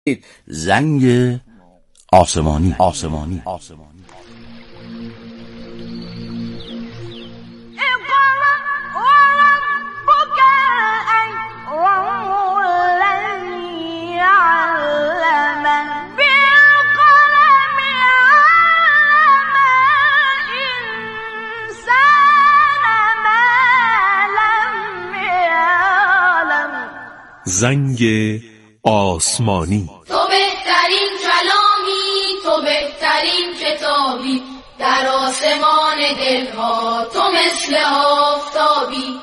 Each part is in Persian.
زنگ آسمانی. زنگ آسمانی. تو بهترین کلامی، تو بهترین کتابی، در آسمان دلها تو مثل آفتابی.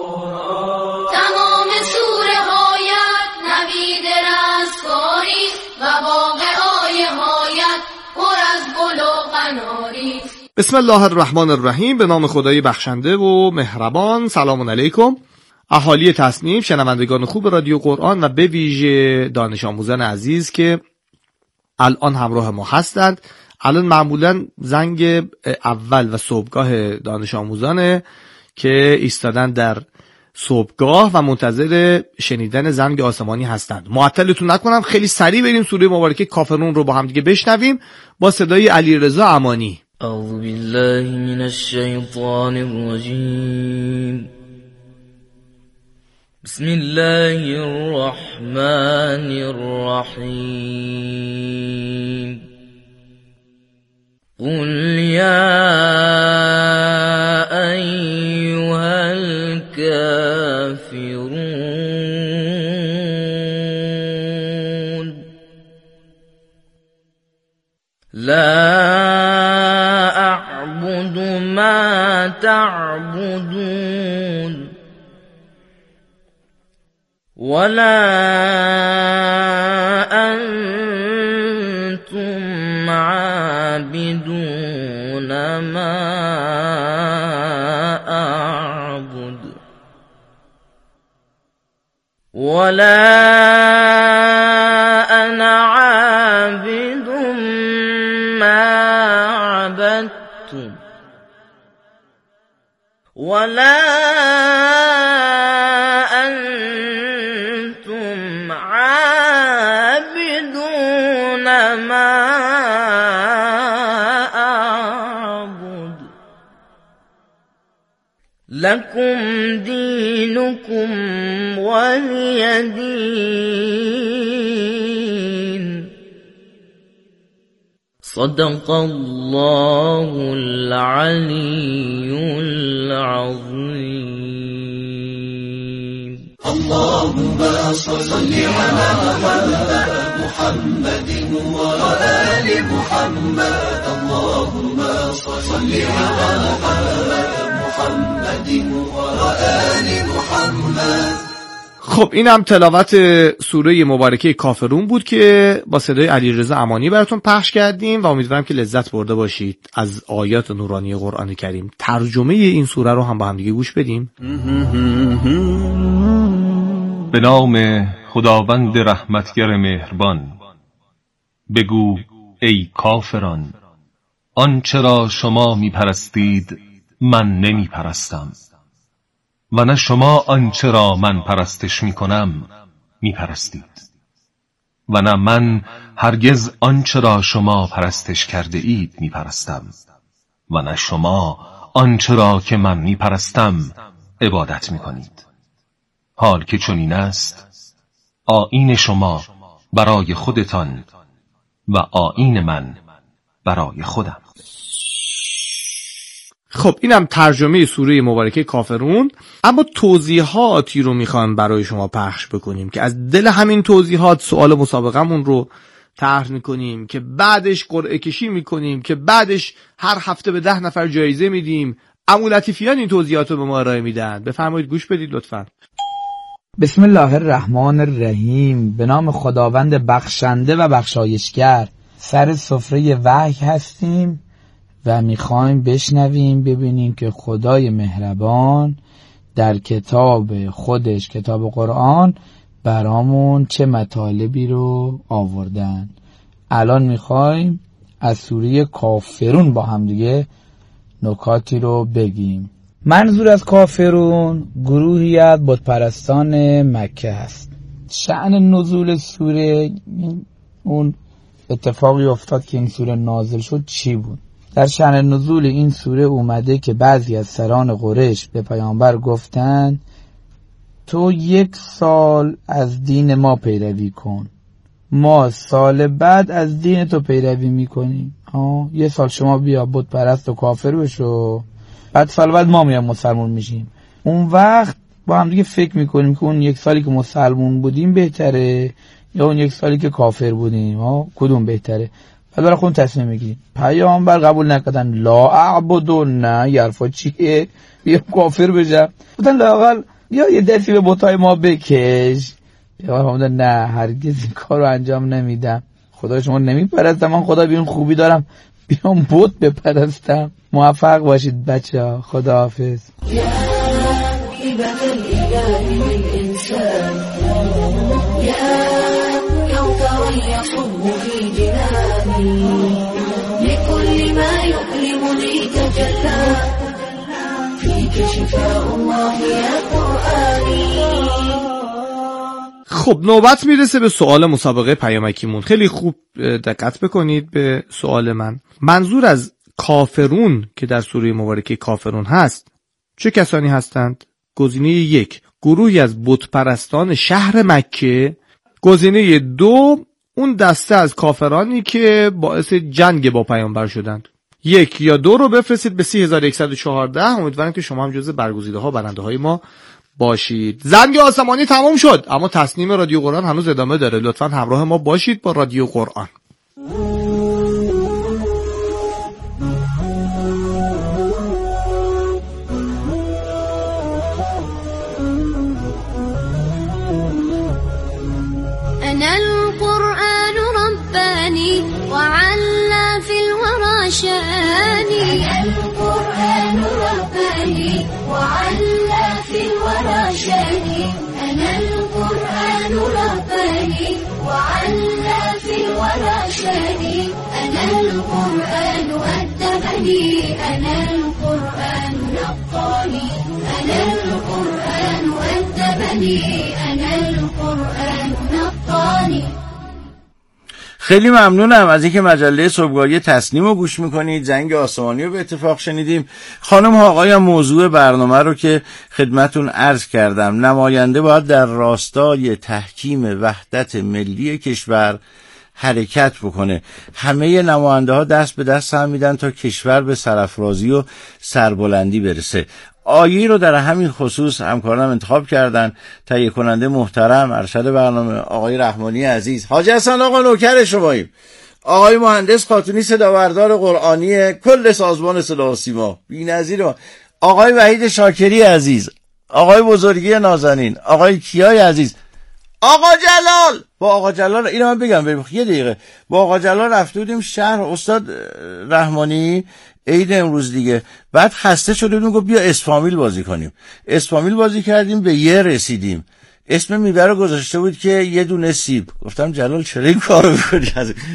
تمام سوره هایت نوید رستگاری و واقعه هایت پر از گل و قناری. بسم الله الرحمن الرحیم. به نام خدای بخشنده و مهربان. سلام علیکم اهالی تصنیف، شنوندگان خوب رادیو قرآن و به ویژه دانش آموزان عزیز که الان همراه ما هستند. الان معمولا زنگ اول و صبحگاه دانش آموزانه که ایستادن در صبحگاه و منتظر شنیدن زنگ آسمانی هستند. معطلتون نکنم، خیلی سریع بریم سوره مبارکه کافرون رو با هم دیگه بشنویم با صدای علیرضا امانی. اعوذ بالله من الشیطان الرجیم. بسم الله الرحمن الرحیم. قل یا ایها الكافرون لا اعبد ما تعبدون ولا أنتم عابدون ما أعبد ولا أنا عابد ما عبدتم ولا لكم دينكم ولي دين. صدق الله العلي العظيم. اللهم صل على محمد وآل محمد. اللهم صل على محمد وآل محمد. خب اینم تلاوت سوره مبارکه کافرون بود که با صدای علیرضا امانی براتون پخش کردیم و امیدوارم که لذت برده باشید از آیات نورانی قرآن کریم. ترجمه این سوره رو هم با هم دیگه گوش بدیم. به نام خداوند رحمتگر مهربان. بگو ای کافران، آنچه را شما میپرستید من نمی پرستم و نه شما آنچه را من پرستش می کنم می پرستید و نه من هرگز آنچه را شما پرستش کرده اید می پرستم و نه شما آنچه را که من می پرستم عبادت می کنید. حال که چنین است، آیین شما برای خودتان و آیین من برای خودم. خب اینم ترجمه سوره مبارکه کافرون، اما توضیحاتی رو میخوایم برای شما پخش بکنیم که از دل همین توضیحات سوال مسابقمون رو طرح میکنیم که بعدش قرعه کشی میکنیم که بعدش هر هفته به 10 نفر جایزه میدیم. عمو لطیفیان این توضیحات رو به ما ارائه میدن. بفرمایید گوش بدید لطفاً. بسم الله الرحمن الرحیم. به نام خداوند بخشنده و بخشایشگر. سر سفره وحی هستیم و میخوایم بشنویم ببینیم که خدای مهربان در کتاب خودش، کتاب قرآن، برامون چه مطالبی رو آوردن. الان میخوایم از سوره کافرون با هم دیگه نکاتی رو بگیم. منظور از کافرون گروهی از بتپرستان مکه هست. شأن نزول سوره اون اتفاقی افتاد که این سوره نازل شد چی بود. در شأن نزول این سوره اومده که بعضی از سران قریش به پیامبر گفتن تو 1 سال از دین ما پیروی کن، ما سال بعد از دین تو پیروی میکنیم. 1 سال شما بیا بت پرست و کافر بشو، بعد سال بعد ما میام مسلمون میشیم. اون وقت با هم دیگه فکر میکنیم که اون 1 سالی که مسلمون بودیم بهتره یا اون 1 سالی که کافر بودیم، کدوم بهتره؟ بعد برای خون تصمیم میگیریم. پیامبر قبول نکردن، لا اعبدو، نه یرفا چیه، بیا کافر بشم. بودن لااقل یا یه دستی به بتای ما بکش. پیامبر نه هرگز این کار رو انجام نمیدم، خدا شما نمیپرستم، من خدا بیون خوبی دارم بیام بت بپرستم. موفق باشید بچه ها، خدا حافظ. يصب في جناني لكل ما يؤلمني تجلى فيك شفاء الله يا قرآني. خب نوبت میرسه به سوال مسابقه پیامکیمون. خیلی خوب دقت بکنید به سوال من. منظور از کافرون که در سوره مبارکه کافرون هست چه کسانی هستند؟ گزینه 1 گروهی از بت پرستان شهر مکه. گزینه 2 اون دسته از کافرانی که باعث جنگ با پیامبر شدند. 1 یا 2 رو بفرستید به 3114. امیدوارم که شما هم جزو برگزیده ها برنده های ما باشید. زنگ آسمانی تمام شد اما تصنیم رادیو قرآن هنوز ادامه داره. لطفاً همراه ما باشید با رادیو قرآن. وعلى في الورى شاني. القرآن رباني وعلى في الورى شاني. أنا القرآن رباني وعلى في الورى شاني. أنا القرآن أدبني. أنا القرآن نقاني. أنا القرآن أدبني. أنا القرآن نقاني. خیلی ممنونم از اینکه مجله صبحگاهی تصنیم رو گوش میکنید. جنگ آسمانی رو به اتفاق شنیدیم. خانم ها آقایان، موضوع برنامه رو که خدمتون عرض کردم، نماینده باید در راستای تحکیم وحدت ملی کشور حرکت بکنه. همه نماینده ها دست به دست هم میدن تا کشور به سرافرازی و سربلندی برسه. آیه رو در همین خصوص همکارانم انتخاب کردن. تهیه کننده محترم ارشد برنامه آقای رحمانی عزیز، حاجی حسن آقا نوکر شماییم، آقای مهندس خاتونی صداوردار قرآنی کل سازمان صدا و سیما بی‌نظیر، آقای وحید شاکری عزیز، آقای بزرگی نازنین، آقای کیای عزیز، آقا جلال. با آقا جلال اینو من بگم یه دقیقه، با آقا جلال رفته بودیم شهر استاد رحمانی عید امروز دیگه، بعد خسته شده بودیم گفت بیا اسفامیل بازی کنیم. اسفامیل بازی کردیم به یه رسیدیم، اسم میوه رو گذاشته بود که یه دونه سیب. گفتم جلال چرا این کارو می‌کنی؟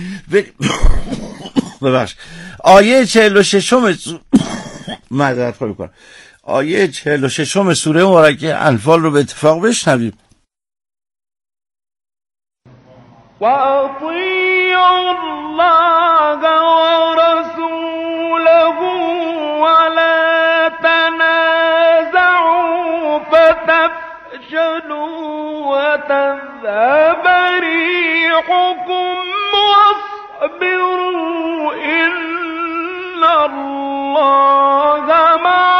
ببخش. آیه 46 معذرت خواهی می‌کنم. آیه 46 سوره مبارکه انفال رو به اتفاق بشنویم. وَأَطِيعُوا اللَّهَ وَرَسُولَهُ وَلَا تَنَازَعُوا فَتَفْشَلُوا وَتَذْهَبَ رِيحُكُمْ وَاصْبِرُوا إِنَّ اللَّهَ مَعَ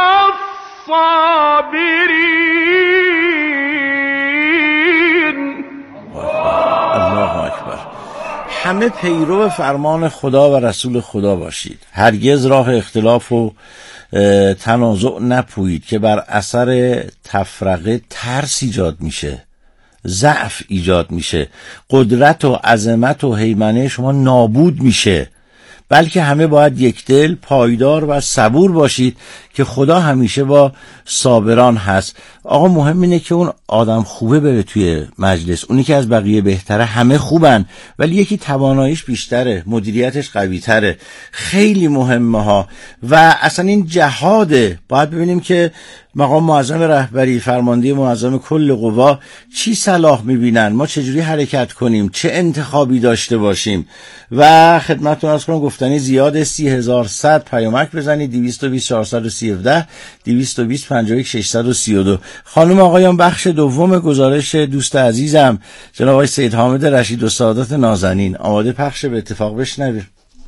الصَّابِرِينَ. الله اکبر. همه پیرو فرمان خدا و رسول خدا باشید. هرگز راه اختلاف و تنازع نپویید که بر اثر تفرقه ترس ایجاد میشه، ضعف ایجاد میشه، قدرت و عظمت و هیمنه شما نابود میشه. بلکه همه باید یک دل، پایدار و صبور باشید که خدا همیشه با صابران هست. آقا مهم اینه که اون آدم خوبه بره توی مجلس، اونی که از بقیه بهتره. همه خوبن ولی یکی تواناییش بیشتره، مدیریتش قوی تره. خیلی مهمه ها. و اصلا این جهاده. باید ببینیم که مقام معظم رهبری، فرمانده معظم کل قوا چی صلاح میبینن، ما چجوری حرکت کنیم، چه انتخابی داشته باشیم. و خدمتتون عرض کنم گفتنی زیاد 30100 پیامک بزنید 220 417 220 51 632. خانم آقایان، بخش دوم گزارش دوست عزیزم جناب آقای سید حامد رشید و سعادت نازنین آماده پخش، به اتفاق بشنویم.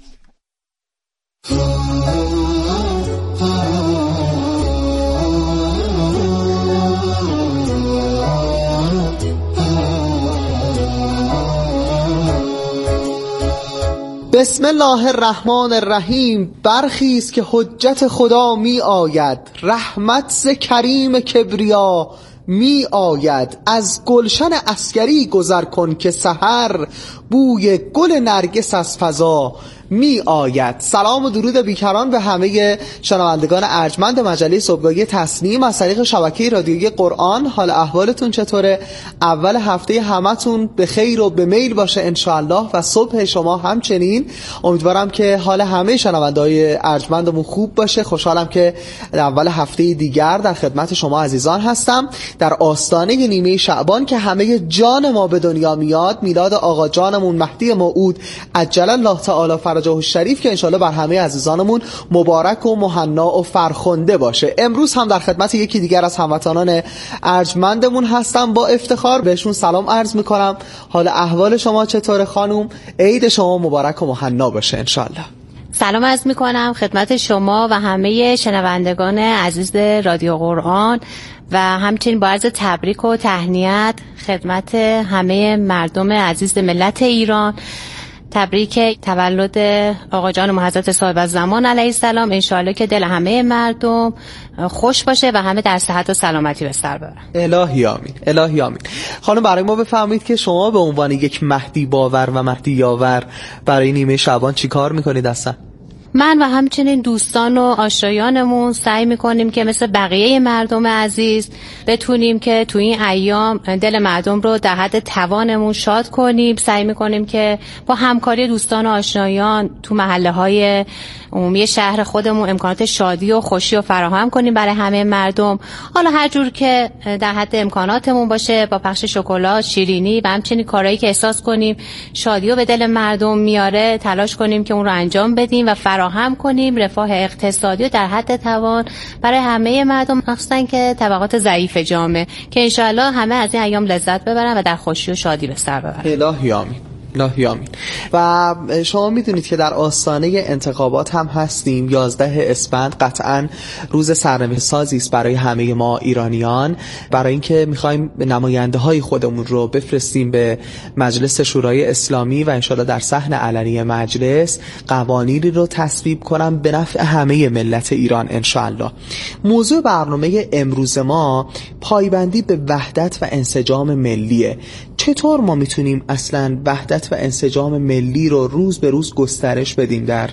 بسم الله الرحمن الرحیم. برخیز که حجت خدا می آید، رحمت ز کریم کبریا می آید. از گلشن عسکری گذر کن که سحر بوی گل نرگس از فضا می آید. سلام و درود بیکران به همه شنوندگان ارجمند مجله صبحگاهی تسنیم از طریق شبکه رادیویی قرآن. حال احوالتون چطوره؟ اول هفته همتون به خیر و به میل باشه انشاءالله و صبح شما همچنین. امیدوارم که حال همه شنونده‌های ارجمندمون خوب باشه. خوشحالم که اول هفته دیگر در خدمت شما عزیزان هستم در آستانه نیمه شعبان که همه جان ما به دنیا میاد. میلاد آقا جانمون مهدی موعود عجل الله تعالی فرجه الشریف که انشالله بر همه عزیزانمون مبارک و مهنا و فرخنده باشه. امروز هم در خدمت یکی دیگر از هموطنان ارجمندمون هستم. با افتخار بهشون سلام عرض میکنم. حال احوال شما چطور خانوم؟ عید شما مبارک و مهنا باشه انشالله. سلام عرض میکنم خدمت شما و همه شنوندگان عزیز رادیو قرآن و همچنین با عرض تبریک و تهنیت خدمت همه مردم عزیز ملت ایران. تبریک تولد آقا جان حضرت صاحب الزمان علیه السلام. انشاءالله که دل همه مردم خوش باشه و همه در صحت و سلامتی به سر ببرن. الهی آمین، الهی آمین. خانم برای ما بفرمایید که شما به عنوان یک مهدی باور و مهدی یاور برای نیمه شعبان چی کار میکنید اصلا؟ من و همچنین دوستان و آشنایانمون سعی میکنیم که مثل بقیه مردم عزیز بتونیم که تو این ایام دل مردم رو در حد توانمون شاد کنیم. سعی میکنیم که با همکاری دوستان و آشنایان تو محله‌های عمومی شهر خودمون امکانات شادی و خوشی رو فراهم کنیم برای همه مردم. حالا هر جور که در حد امکاناتمون باشه، با پخش شکلات، شیرینی و همچنین کارهایی که احساس کنیم شادی رو به دل مردم میاره تلاش کنیم که اون رو انجام بدیم و فراهم کنیم رفاه اقتصادی رو در حد توان برای همه مردم، مخصوصا که طبقات ضعیف جامعه، که انشاءالله همه از این ایام لذت ببرن و در خوشی و شادی به سر ببرن. الهی آمین، الهی آمین. و شما میدونید که در آستانه انتخابات هم هستیم. 11 اسفند قطعاً روز سرنوشت‌سازی است برای همه ما ایرانیان، برای اینکه می‌خوایم نماینده‌های خودمون رو بفرستیم به مجلس شورای اسلامی و انشالله در صحن علنی مجلس قوانینی رو تصویب کنم به نفع همه ملت ایران انشالله. موضوع برنامه امروز ما پایبندی به وحدت و انسجام ملیه. چطور ما میتونیم اصلا وحدت و انسجام ملی رو روز به روز گسترش بدیم در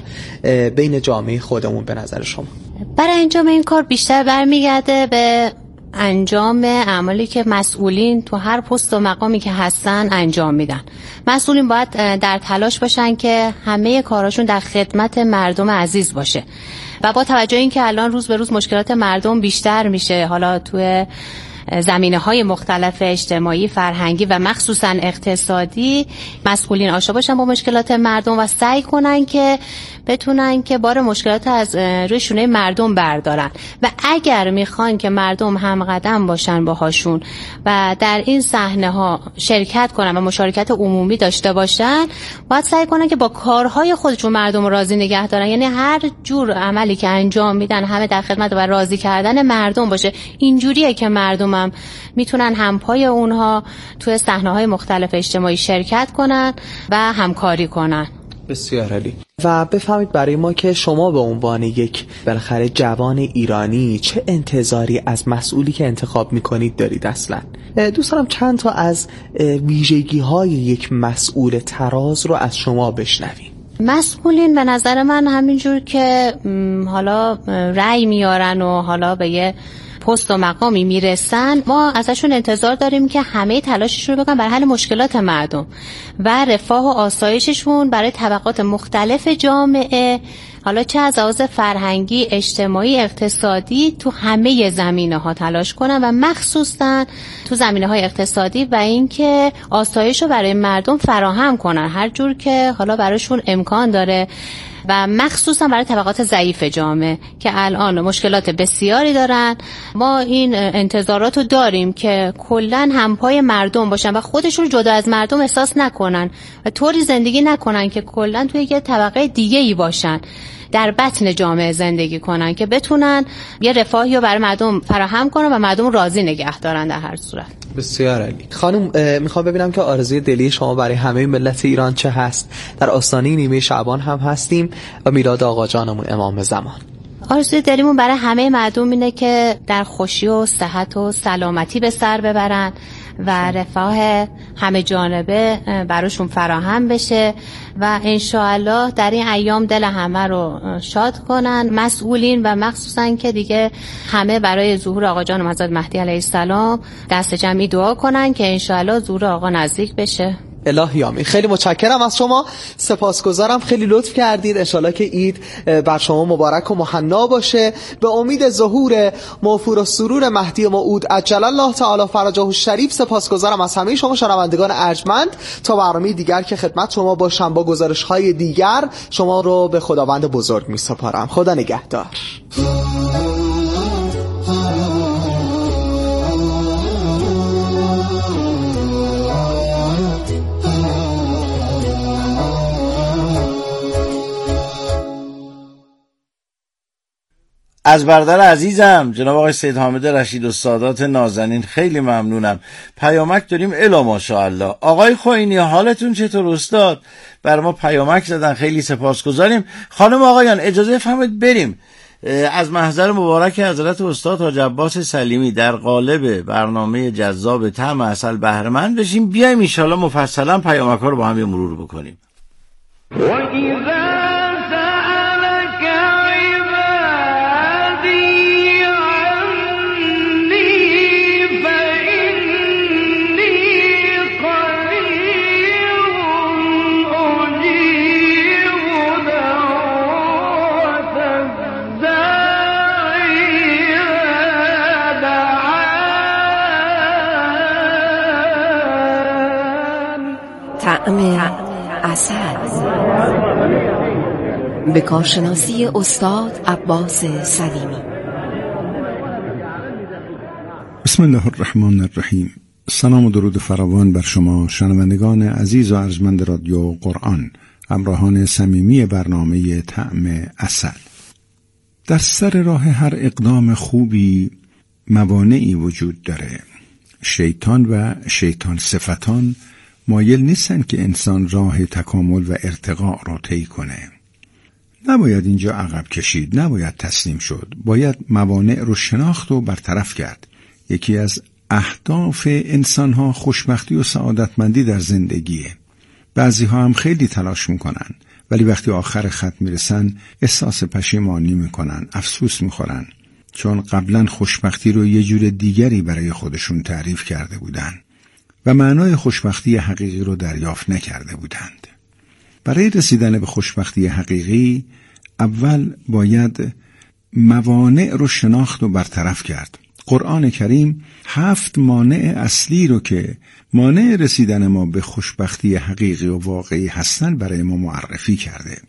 بین جامعه خودمون به نظر شما؟ برای انجام این کار بیشتر برمیگرده به انجام اعمالی که مسئولین تو هر پست و مقامی که هستن انجام میدن. مسئولین باید در تلاش باشن که همه کاراشون در خدمت مردم عزیز باشه و با توجه این که الان روز به روز مشکلات مردم بیشتر میشه، حالا توی زمینه‌های مختلف اجتماعی، فرهنگی و مخصوصا اقتصادی، مسئولین آشنا باشن با مشکلات مردم و سعی کنن که بتونن که بار مشکلات از روی شونه مردم بردارن و اگر میخوان که مردم هم قدم باشن باهاشون و در این صحنه‌ها شرکت کنن و مشارکت عمومی داشته باشن، باید سعی کنن که با کارهای خودشون مردم رو راضی نگه دارن. یعنی هر جور عملی که انجام میدن همه در خدمت و راضی کردن مردم باشه. اینجوریه که مردم هم میتونن همپای اونها توی صحنه‌های مختلف اجتماعی شرکت کنن و همکاری کنن. بسیار عالی. و بفهمید برای ما که شما به عنوان یک بالاخره جوان ایرانی چه انتظاری از مسئولی که انتخاب میکنید دارید اصلا؟ دوست دارم چند تا از ویژگی‌های یک مسئول تراز رو از شما بشنویم. مسئولین به نظر من همینجور که حالا رأی میارن و حالا به یه پست و مقامی میرسن، ما ازشون انتظار داریم که همه تلاششون رو بکنن برای حل مشکلات مردم و رفاه و آسایششون برای طبقات مختلف جامعه حالا چه از لحاظ فرهنگی، اجتماعی، اقتصادی تو همه زمینه‌ها تلاش کنن و مخصوصا تو زمینه‌های اقتصادی و اینکه آسایش رو برای مردم فراهم کنن هر جور که حالا براشون امکان داره و مخصوصا برای طبقات ضعیف جامعه که الان مشکلات بسیاری دارن. ما این انتظارات رو داریم که کلن همپای مردم باشن و خودشون رو جدا از مردم احساس نکنن و طوری زندگی نکنن که کلن توی یه طبقه دیگه‌ای باشن، در بطن جامعه زندگی کنن که بتونن یه رفاهی رو برای مردم فراهم کنن و مردم راضی نگه دارن. در هر صورت بسیار عالی. خانم میخوام ببینم که آرزوی دلی شما برای همه ملت ایران چه هست؟ در آستانه نیمه شعبان هم هستیم و میلاد آقا جانمون امام زمان. آرزوی دلیمون برای همه مردم اینه که در خوشی و صحت و سلامتی به سر ببرن و رفاه همه جانبه براشون فراهم بشه و انشاءالله در این ایام دل همه رو شاد کنن مسئولین و مخصوصا که دیگه همه برای ظهور آقا جان حضرت مهدی علیه السلام دست جمعی دعا کنن که انشاءالله ظهور آقا نزدیک بشه. الهی آمین. خیلی متشکرم از شما، سپاسگزارم، خیلی لطف کردید. انشالله که عید بر شما مبارک و مهنا باشه. به امید ظهور موفور السرور مهدی موعود عجل الله تعالی فرجه الشریف سپاسگزارم از همه شما شنوندگان ارجمند. تا برنامه دیگر که خدمت شما باشم با گزارش‌های دیگر، شما رو به خداوند بزرگ می‌سپارم. خدا نگهدار. از برادر عزیزم جناب آقای سید حامد رشید و سادات نازنین خیلی ممنونم. پیامک داریم الا ماشاءالله. آقای خوئینی حالتون چطور استاد؟ بر ما پیامک زدن، خیلی سپاسگزاریم. خانم آقایان اجازه فرمایید بریم از محضر مبارک حضرت استاد حاج عباس سلیمی در قالب برنامه جذاب طعم عسل بهره مند بشیم. بیایم ان شاء الله مفصلا پیامک ها رو با هم مرور بکنیم. طعم عسل به کارشناسی استاد عباس سلیمی. بسم الله الرحمن الرحیم. سلام و درود فراوان بر شما شنوندگان عزیز و ارجمند رادیو قرآن، همراهان صمیمی برنامه طعم عسل. در سر راه هر اقدام خوبی موانعی وجود داره. شیطان و شیطان صفتان مایل نیستن که انسان راه تکامل و ارتقاء رو طی کنه. نباید اینجا عقب کشید، نباید تسلیم شد. باید موانع رو شناخت و برطرف کرد. یکی از اهداف انسان‌ها خوشبختی و سعادتمندی در زندگیه. بعضی‌ها هم خیلی تلاش میکنن ولی وقتی آخر خط میرسن احساس پشیمانی میکنن، افسوس میخورن، چون قبلا خوشبختی رو یه جور دیگری برای خودشون تعریف کرده بودن و معنای خوشبختی حقیقی رو دریافت نکرده بودند. برای رسیدن به خوشبختی حقیقی اول باید موانع رو شناخت و برطرف کرد. قرآن کریم 7 مانع اصلی رو که مانع رسیدن ما به خوشبختی حقیقی و واقعی هستن برای ما معرفی کرده.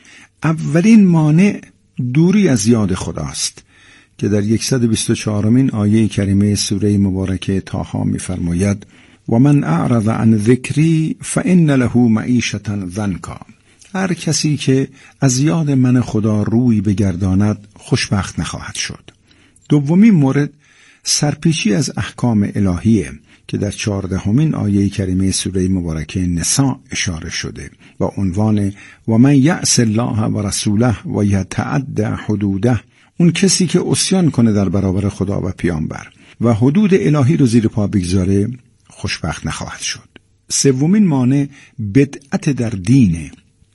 اولین مانع دوری از یاد خداست که در 124مین آیه کریمه سوره مبارکه طه می‌فرماید و من اعرض عن ذکری فإن له معیشة ضنکا. هر کسی که از یاد من خدا روی بگرداند خوشبخت نخواهد شد. دومین مورد سرپیچی از احکام الهیه که در 14مین آیه کریمه سوره مبارکه نساء اشاره شده با عنوان و من یعص الله و رسوله و یتعد حدوده. اون کسی که عصیان کنه در برابر خدا و پیامبر و حدود الهی رو زیر پا بگذاره خوشبخت نخواهد شد. سومین مانع بدعت در دینه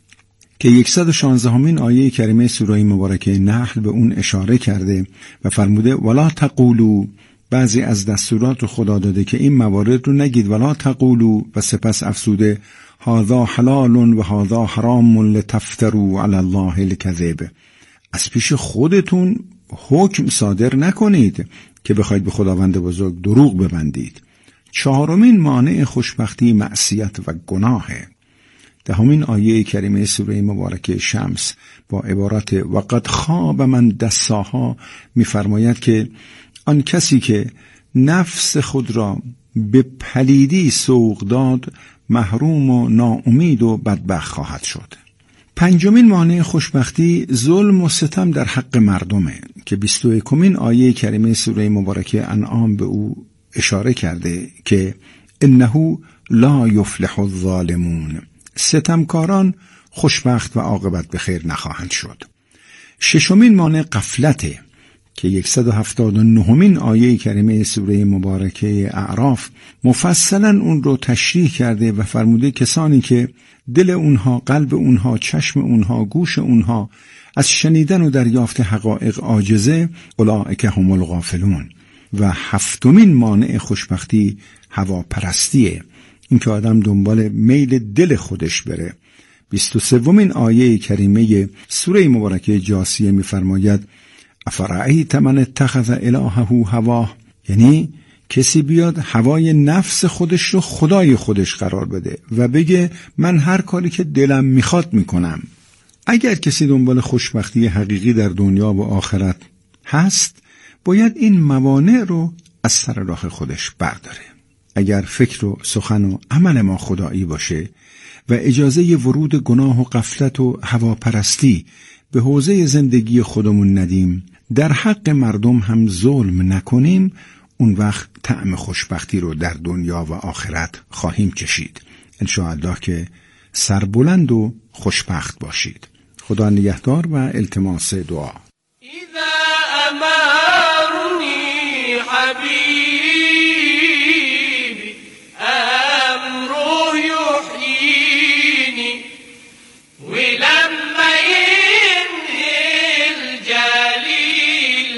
که 116مین آیه کریمه سوره مبارکه نحل به اون اشاره کرده و فرموده ولا تقولوا. بعضی از دستورات رو خدا داده که این موارد رو نگید، ولا تقولوا، و سپس افسوده هذا حلال و هذا حرام لتفتروا علی الله الکذب. از پیش خودتون حکم صادر نکنید که بخواید به خداوند بزرگ دروغ ببندید. چهارمین مانع خوشبختی معصیت و گناهه. دهمین آیه کریمه سوره مبارکه شمس با عبارت وقد خواب من دساها می‌فرماید که آن کسی که نفس خود را به پلیدی سوق داد محروم و ناامید و بدبخت خواهد شد. پنجمین مانع خوشبختی ظلم و ستم در حق مردمه که 21مین آیه کریمه سوره مبارکه انعام به او اشاره کرده که انه لا یفلح الظالمون، ستمکاران خوشبخت و عاقبت به خیر نخواهند شد. ششمین مانع غفلته که 179مین آیه کریمه سوره مبارکه اعراف مفصلا اون رو تشریح کرده و فرموده کسانی که دل اونها، قلب اونها، چشم اونها، گوش اونها از شنیدن و دریافت حقایق عاجزه، اولئک هم الغافلون. و هفتمین مانع خوشبختی هواپرستیه، این که آدم دنبال میل دل خودش بره. 23مین آیه کریمه سوره مبارکه جاثیه می‌فرماید افرأیت من اتخذ الهه هواه، یعنی کسی بیاد هوای نفس خودش رو خدای خودش قرار بده و بگه من هر کاری که دلم میخواد میکنم. اگر کسی دنبال خوشبختی حقیقی در دنیا و آخرت هست باید این موانع رو از سر راه خودش برداره. اگر فکر و سخن و عمل ما خدایی باشه و اجازه ورود گناه و غفلت و هواپرستی به حوزه زندگی خودمون ندیم، در حق مردم هم ظلم نکنیم، اون وقت طعم خوشبختی رو در دنیا و آخرت خواهیم کشید. انشاءالله که سربلند و خوشبخت باشید. خدا نگهدار و التماس دعا. اذا امرنی حبیبی امره یحیینی ولما ينهي الجليل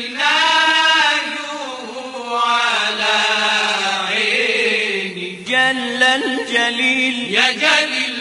ناجو على عيني جل الجليل يا جليل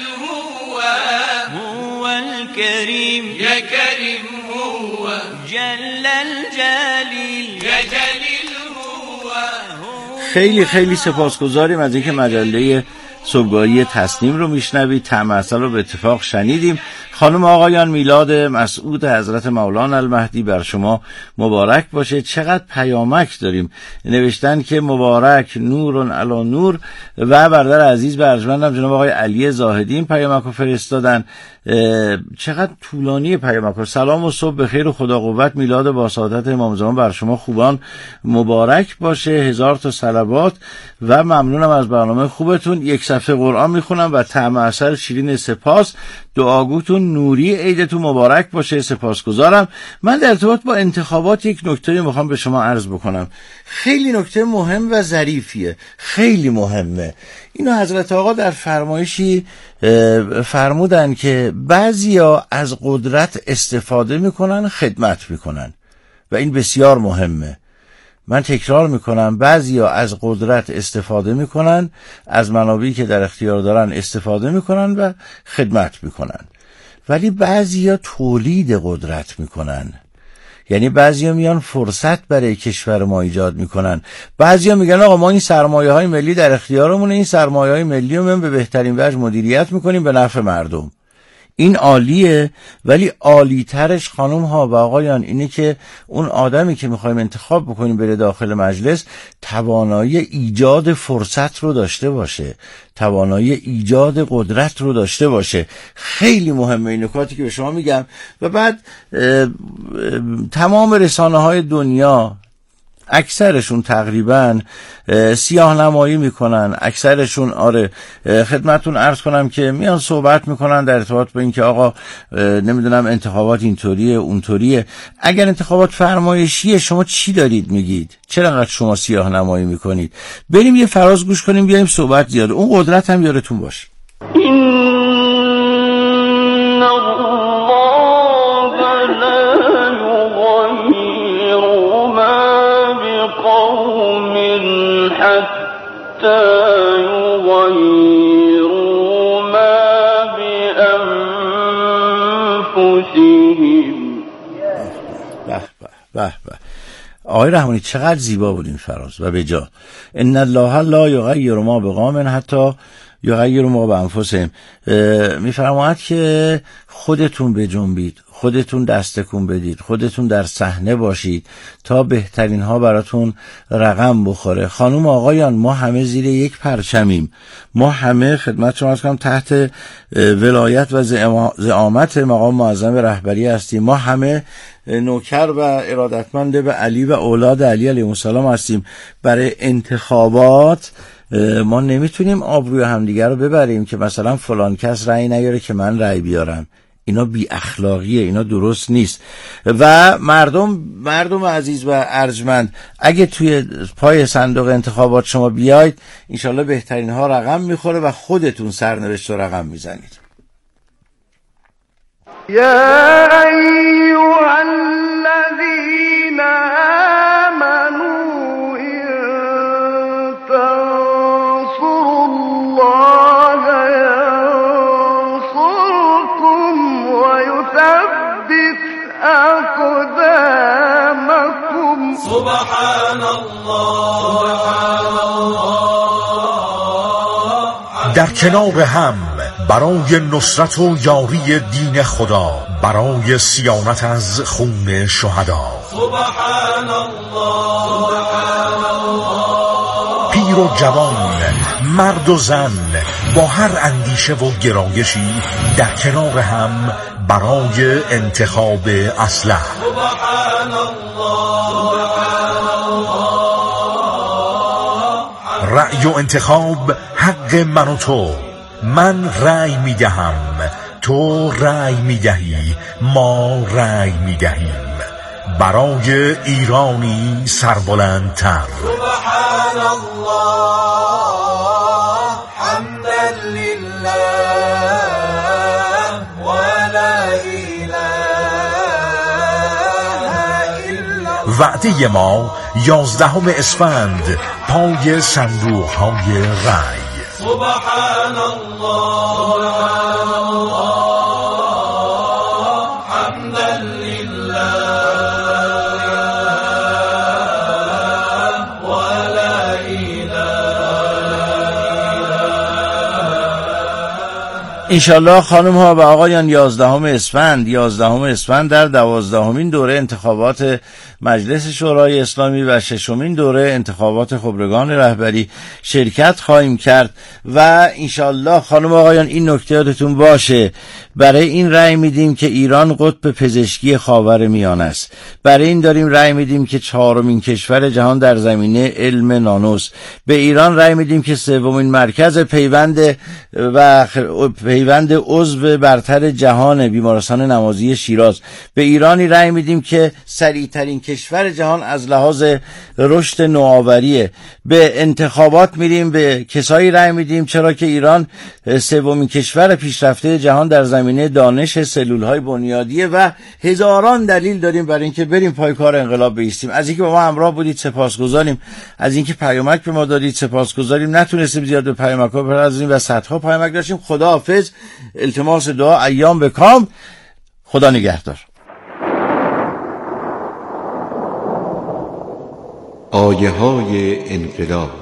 هو الكريم يا كريم هو جل الجليل يا جليل هو خیلی خیلی سپاسگزاریم از اینکه مجله صبحگاهی تصنیم رو میشنوید. طعم عسل رو به اتفاق شنیدیم. خانم آقایان، میلاد مسعود حضرت مولانا المهدی بر شما مبارک باشه. چقدر پیامک داریم، نوشتن که مبارک نور علی نور. و برادر عزیز و ارجمندم جناب آقای علی زاهدی این پیامک رو فرستادن. چقدر طولانی پیامک رو. سلام و صبح بخیر و خدا قوت. میلاد با سعادت امام زمان بر شما خوبان مبارک باشه. 1000 تا صلوات و ممنونم از برنامه خوبتون. یک صفحه قرآن میخونم و طعم عسل شیرین سپاس. دعاگوتون نوری، عیدتون مبارک باشه. سپاسگزارم. من در ارتباط با انتخابات یک نکته میخوام به شما عرض بکنم. خیلی نکته مهم و ظریفیه، خیلی مهمه. اینو حضرت آقا در فرمایشی فرمودن که بعضیا از قدرت استفاده میکنن، خدمت میکنن و این بسیار مهمه. من تکرار میکنم، بعضیا از قدرت استفاده میکنن، از منابعی که در اختیار دارن استفاده میکنن و خدمت میکنن، ولی بعضیا تولید قدرت میکنن. یعنی بعضیا میان فرصت برای کشور ما ایجاد میکنن. بعضیا میگن آقا ما این سرمایه های ملی در اختیارمونه، این سرمایه های ملی رو من به بهترین وجه مدیریت میکنیم به نفع مردم. این عالیه، ولی عالیترش خانم ها و آقایان اینه که اون آدمی که میخوایم انتخاب بکنیم بره داخل مجلس توانایی ایجاد فرصت رو داشته باشه، توانایی ایجاد قدرت رو داشته باشه. خیلی مهمه این نکاتی که به شما میگم. و بعد تمام رسانه های دنیا اکثرشون تقریبا سیاه نمایی میکنن. اکثرشون خدمتون عرض کنم که میان صحبت میکنن در ارتباط به این که آقا نمیدونم انتخابات اینطوریه اونطوریه. اگر انتخابات فرمایشیه شما چی دارید میگید؟ چرا انقدر شما سیاه نمایی میکنید؟ بریم یه فراز گوش کنیم بیایم صحبت زیاده. اون قدرت هم یادتون باشه. حتى يغيروا ما أنفسهم. به به به به. آقای رحمانی چقدر زیبا بود این فراز و به جا. ان الله لا یغیر ما بقوم حتی یغیر ما بانفسهم. میفرماید که خودتون بجنبید، خودتون دست تکون بدید، خودتون در صحنه باشید تا بهترین ها براتون رقم بخوره. خانم آقایان، ما همه زیر یک پرچمیم، ما همه خدمت شما عرض کنم تحت ولایت و زعامت مقام معظم رهبری هستیم. ما همه نوکر و ارادتمند به علی و اولاد علی علیهم السلام هستیم. برای انتخابات ما نمیتونیم آبروی همدیگر رو ببریم که مثلا فلان کس رأی نیاره که من رأی بیارم. اینا بی اخلاقیه، اینا درست نیست. و مردم عزیز و ارجمند، اگه توی پای صندوق انتخابات شما بیاید انشالله بهترین ها رقم میخوره و خودتون سرنوشت رو رقم میزنید. یا ایها الذین آمنوا ان تنصروا الله ینصركم ویثبت اقدامکم. سبحان الله. در کنار هم برای نصرت و یاری دین خدا، برای صیانت از خون شهدا. سبحان الله. پیر و جوان، مرد و زن، با هر اندیشه و گرایشی در کنار هم برای انتخاب اصلح. سبحان الله. رأی و انتخاب حق من و تو، من رأی میدهم، تو رأی میدهی، ما رأی میدهیم برای ایرانی سربلندتر. سبحان الله. حمدا لله و لا اله الا الله. وعده ما 11 اسفند پای صندوق‌های رأی. سبحان الله. حمدا لله و لا انشالله خانم ها و آقایان 11 اسفند در 12مین دوره انتخابات مجلس شورای اسلامی و 6مین دوره انتخابات خبرگان رهبری شرکت خواهیم کرد و انشالله خانم و آقایان این نکته یادتون باشه، برای این رأی میدیم که ایران قطب پزشکی خاورمیانه است، برای این داریم رأی میدیم که 4مین کشور جهان در زمینه علم نانوست، به ایران رأی میدیم که 3مین مرکز پیوند عضو برتر جهان بیمارستان نمازی شیراز، به ایرانی رأی میدیم که سریعترین کشور جهان از لحاظ رشد نوآوریه. به انتخابات میریم، به کسایی رأی میدیم چرا که ایران 3مین کشور پیشرفته جهان در زمینه دانش سلولهای بنیادیه و هزاران دلیل داریم برای اینکه بریم پای کار انقلاب بایستیم. از اینکه با ما همراه بودید سپاسگزاریم، از اینکه پیامک به ما دادید سپاسگزاریم. نتونستیم زیاد به پیامک‌ها بپردازیم و صدها پیامک داشتیم. خداحافظ، التماس دعا ایام به کام. خدا نگهدار. آیه های انقلاب.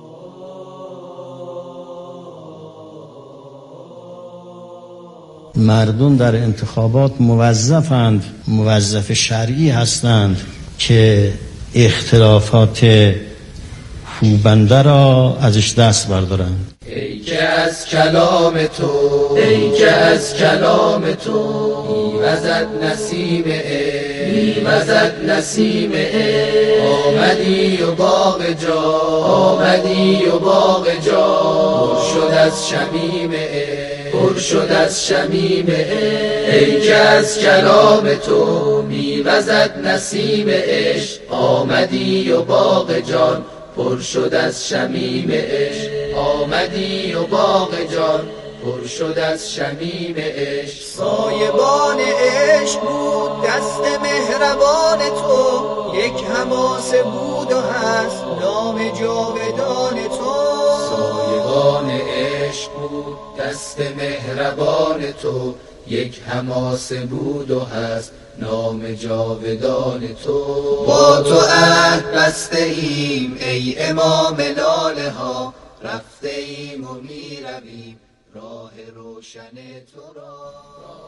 مردم در انتخابات موظفند، موظف شرعی هستند که اختلافات خوبنده را ازش دست بردارند. ای که از کلام تو، ای که از کلام تو میوزد نسیم میوزد نسیم آمدی و باغ جا، آمدی و باغ جا پر شد از شمیم پر شد از شمیم ای که از کلام تو میوزد نسیم عشق آمدی و باغ جان پر شد از شمیم عشق آمدی و باغ جان پر شد از شمیم عشق سایبان عشق بود دست مهربان تو یک حماسه بود و هست نام جاودان تو سایبان عشق بود دست مهربان تو یک حماسه بود و هست نام جاودان تو. با تو عهد بسته ایم ای امام لاله ها، رفته ایم و می رویم راه روشن تو را.